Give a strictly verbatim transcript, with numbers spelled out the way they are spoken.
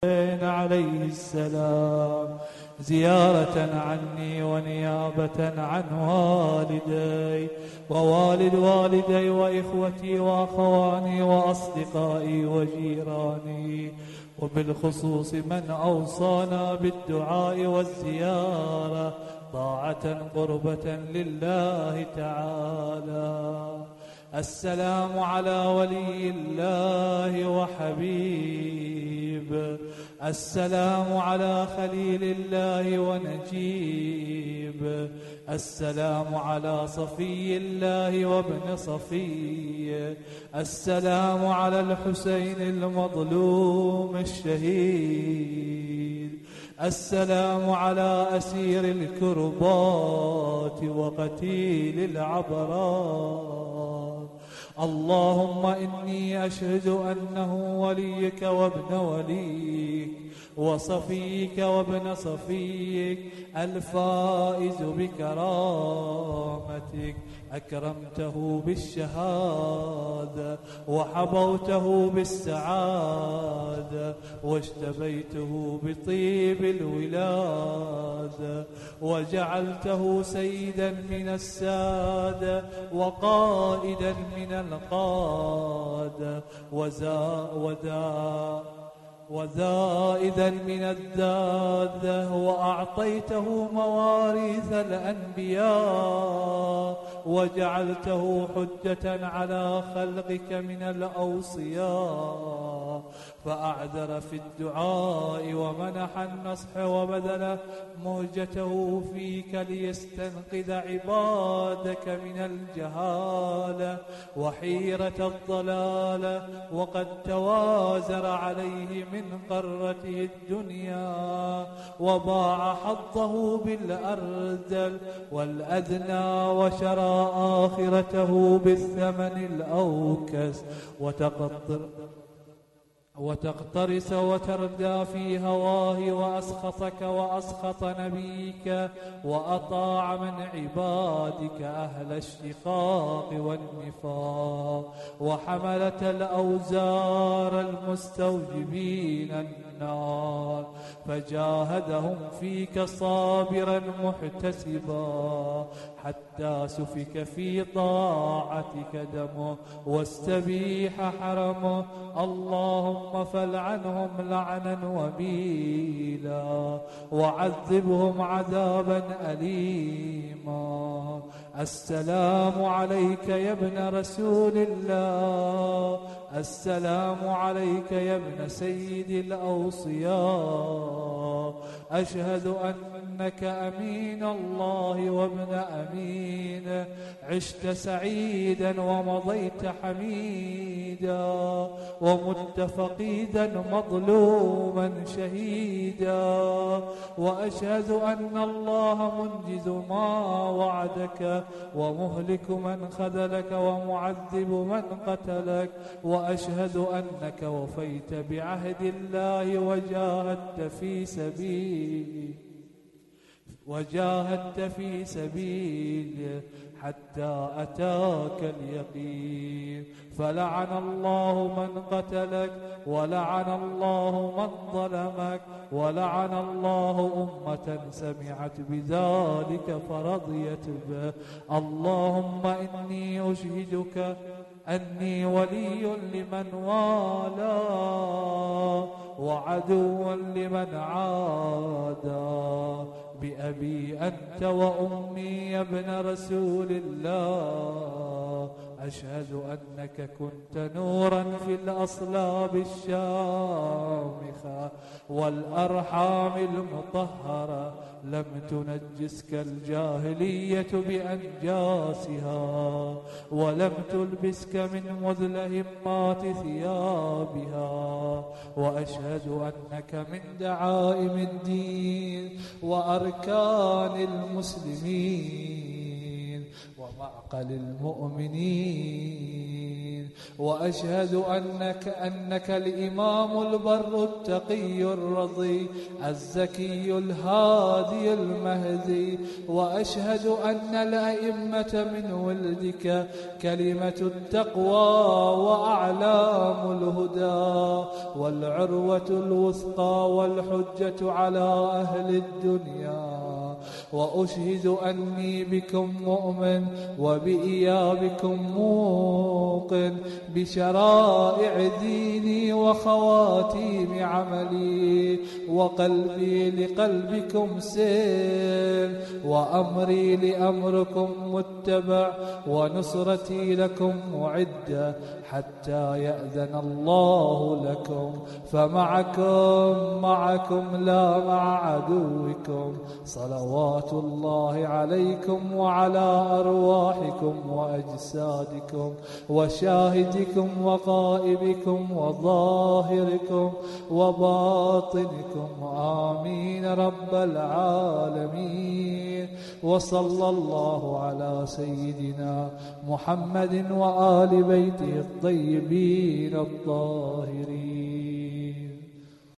عليه السلام زيارة عني ونيابة عن والدي ووالد والدي وإخوتي وأخواني وأصدقائي وجيراني، وبالخصوص من أوصانا بالدعاء والزيارة طاعة قربة لله تعالى. السلام على ولي الله وحبيب، السلام على خليل الله ونجيب، السلام على صفي الله وابن صفي، السلام على الحسين المظلوم الشهيد، السلام على أسير الكربات وقتيل العبرات. اللهم إني أشهد أنه وليك وابن وليك وصفيك وابن صفيك الفائز بكرامتك، أكرمته بالشهادة وحبوته بالسعادة واجتبيته بطيب الولادة وجعلته سيدا من السادة وقائدا من القادة وزا ودا وزائدا من الدادة، وأعطيته مواريث الأنبياء وجعلته حجة على خلقك من الأوصياء، فأعذر في الدعاء ومنح النصح وبذل مهجته فيك ليستنقذ عبادك من الجهالة وحيرة الضلالة، وقد توازر عليه من قرته الدنيا وباع حظه بالأرذل والأدنى وشرى آخرته بالثمن الأوكس، وتقطر وتقترس وتردى في هواه وأسخطك وأسخط نبيك وأطاع من عبادك أهل الشقاق والنفاق وحملة الأوزار المستوجبين النار، فجاهدهم فيك صابرا محتسبا حتى سفك في طاعتك دمه واستبيح حرمه. اللهم فلعنهم لعنا وبيلا وعذبهم عذابا أليما. السلام عليك يا ابن رسول الله، السلام عليك يا ابن سيد الأوصياء، أشهد أنك أمين الله وابن أمين، عشت سعيدا ومضيت حميدا ومت فقيدا مظلوما شهيدا، وأشهد أن الله منجز ما وعدك ومهلك من خذلك ومعذب من قتلك، وأشهد أنك وفيت بعهد الله وجاهدت في سبيله وجاهدت في سبيله حتى أتاك اليقين، فلعن الله من قتلك ولعن الله من ظلمك ولعن الله أمة سمعت بذلك فرضيت به. اللهم إني أشهدك أني ولي لمن والاه وعدو لمن عادى، بأبي أنت وأمي يا ابن رسول الله، أشهد أنك كنت نورا في الأصلاب الشامخة والأرحام المطهرة، لم تنجسك الجاهلية بأنجاسها ولم تلبسك من مذلهمات ثيابها، وأشهد أنك من دعائم الدين وأركان المسلمين ومعقل المؤمنين، وأشهد أنك أنك الإمام البر التقي الرضي الزكي الهادي المهدي. وأشهد أن الأئمة من ولدك كلمة التقوى وأعلام الهدى والعروة الوثقى والحجة على أهل الدنيا. وأشهد أني بكم مؤمن وبإيابكم موقن بشرائع ديني وخواتيم عملي، وقلبي لقلبكم سير، وأمري لأمركم متبع، ونصرتي لكم معدة حتى يأذن الله لكم. فمعكم معكم لا مع عدوكم. صلوات الله عليكم وعلى أرواحكم وأجسادكم وشاهدكم وغائبكم وظاهركم وباطنكم. آمين رب العالمين. وصلى الله على سيدنا محمد وآل بيته الطيبين الطاهرين.